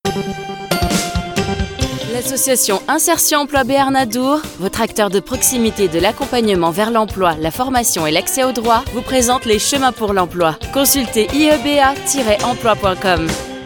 L'association Insertion Emploi Béarn Adour, votre acteur de proximité de l'accompagnement vers l'emploi, la formation et l'accès aux droits, vous présente les chemins pour l'emploi. Consultez ieba-emploi.com.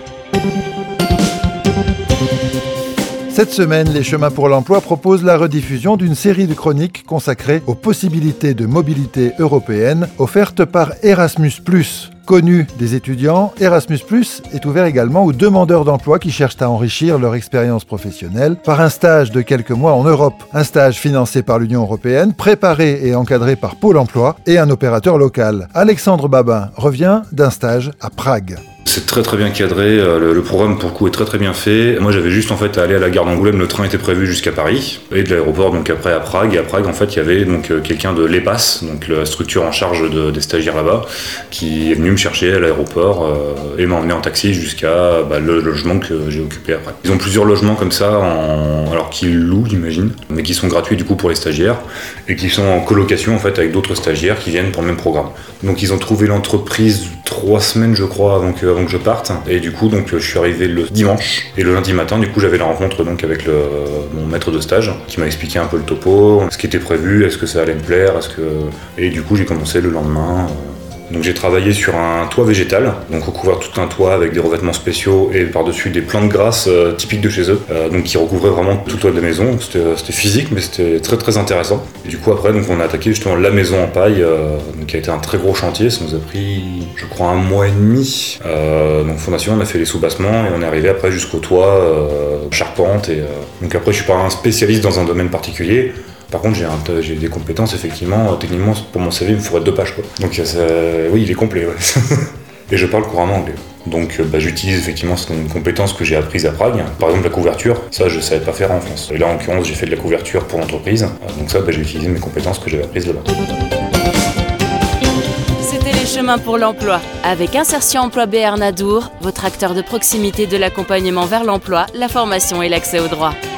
Cette semaine, les Chemins pour l'Emploi proposent la rediffusion d'une série de chroniques consacrées aux possibilités de mobilité européenne offertes par Erasmus+. Connu des étudiants, Erasmus+ est ouvert également aux demandeurs d'emploi qui cherchent à enrichir leur expérience professionnelle par un stage de quelques mois en Europe. Un stage financé par l'Union européenne, préparé et encadré par Pôle emploi et un opérateur local. Alexandre Babin revient d'un stage à Prague. C'est très bien cadré, le programme pour le coup est très bien fait. Moi j'avais juste en fait à aller à la gare d'Angoulême, le train était prévu jusqu'à Paris et de l'aéroport donc après à Prague. Et à Prague en fait il y avait donc quelqu'un de l'EPAS, donc la structure en charge des stagiaires là-bas, qui est venu me chercher à l'aéroport et m'a emmené en taxi jusqu'à le logement que j'ai occupé après. Ils ont plusieurs logements comme ça, alors qu'ils louent j'imagine, mais qui sont gratuits du coup pour les stagiaires et qui sont en colocation en fait avec d'autres stagiaires qui viennent pour le même programme. Donc ils ont trouvé l'entreprise 3 semaines je crois avant que je parte, et du coup donc je suis arrivé le dimanche et le lundi matin du coup j'avais la rencontre donc avec mon maître de stage qui m'a expliqué un peu le topo, ce qui était prévu, est-ce que ça allait me plaire, et du coup j'ai commencé le lendemain. Donc j'ai travaillé sur un toit végétal, donc recouvert tout un toit avec des revêtements spéciaux et par-dessus des plantes grasses typiques de chez eux, donc qui recouvraient vraiment tout le toit de la maison. C'était physique mais c'était très intéressant. Et du coup après donc on a attaqué justement la maison en paille, donc qui a été un très gros chantier, ça nous a pris je crois 1 mois et demi. Donc fondation, on a fait les soubassements et on est arrivé après jusqu'au toit, charpente, et donc après je suis pas un spécialiste dans un domaine particulier. Par contre, j'ai des compétences, effectivement, techniquement, pour mon CV, il me faudrait 2 pages, quoi. Donc, oui, il est complet, ouais. Et je parle couramment anglais. Donc, j'utilise effectivement certaines compétences que j'ai apprises à Prague. Par exemple, la couverture, ça, je ne savais pas faire en France. Et là, en l'occurrence, j'ai fait de la couverture pour l'entreprise. Donc ça, j'ai utilisé mes compétences que j'avais apprises là-bas. C'était les chemins pour l'emploi. Avec Insertion Emploi Béarn Adour, votre acteur de proximité de l'accompagnement vers l'emploi, la formation et l'accès aux droits.